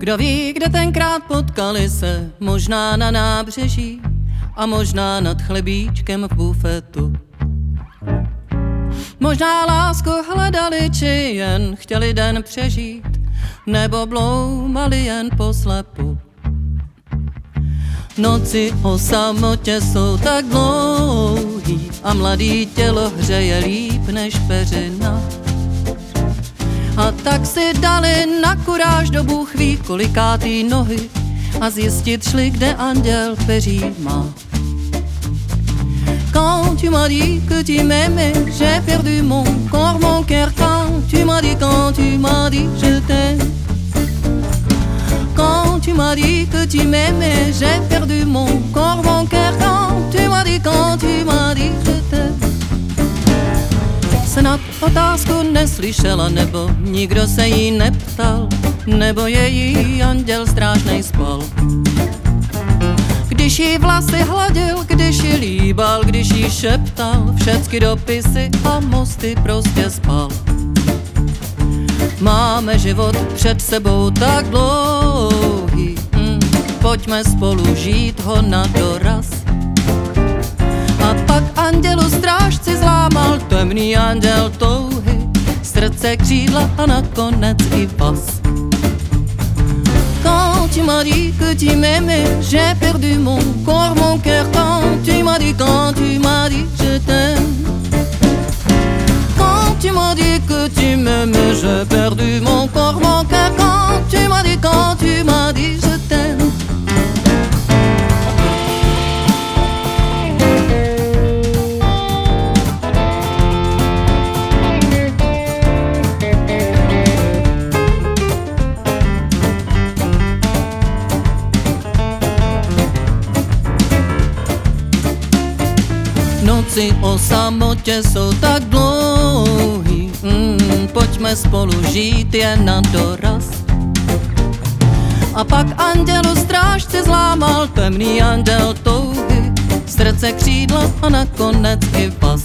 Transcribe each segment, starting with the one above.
Kdo ví, kde tenkrát potkali se, možná na nábřeží a možná nad chlebíčkem v bufetu. Možná lásku hledali, či jen chtěli den přežít, nebo bloumali jen po slepu. Noci o samotě jsou tak dlouhý a mladý tělo hřeje líp než peřina. A tak si dali na kuráž do Bůh ví kolikátý nohy a zjistit šli, kde anděl peří má. Quand tu m'as dit que tu m'aimais, j'ai perdu mon corps, mon cœur. Quand tu m'as dit je t'aime. Quand tu m'as dit que tu m'aimais, j'ai perdu mon corps, mon cœur. Quand tu m'as dit je t'aime. Snad otázku neslyšela, nebo nikdo se jí neptal, nebo její anděl strážnej spal. Když jí vlasy hladil, když jí líbal, když jí šeptal všecky dopisy a mosty prostě spal. Máme život před sebou tak dlouhý, pojďme spolu žít ho na doraz. A pak andělu strážci zlámal temný anděl touhy, srdce, křídla a nakonec i pas. Quand tu m'as dit que tu m'aimais, j'ai perdu mon corps, mon cœur. Quand tu m'as dit je t'aime. Quand tu m'as dit que tu m'aimais, j'ai perdu mon corps, mon cœur. Quand tu m'as dit je t'aime. Noci o samotě jsou tak dlouhý, pojďme spolu žít jen na doraz. A pak andělu strážci zlámal temný anděl touhy, srdce, křídla a nakonec i pas.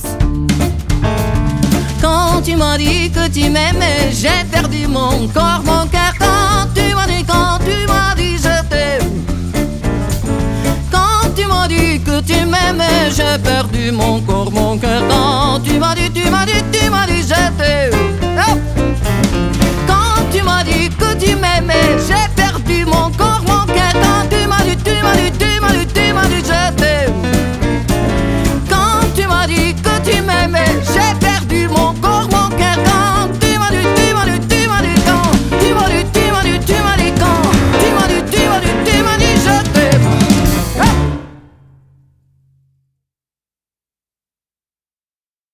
Quand tu m'as dit que tu m'aimais, j'ai perdu mon corps, mon cœur. Quand tu m'as dit je t'aime. Quand tu m'as dit que tu m'aimais, j'ai perdu mon corps, mon cœur. Quand tu m'as dit je t'aime. Quand tu m'as dit que tu m'aimais, j'ai perdu mon corps,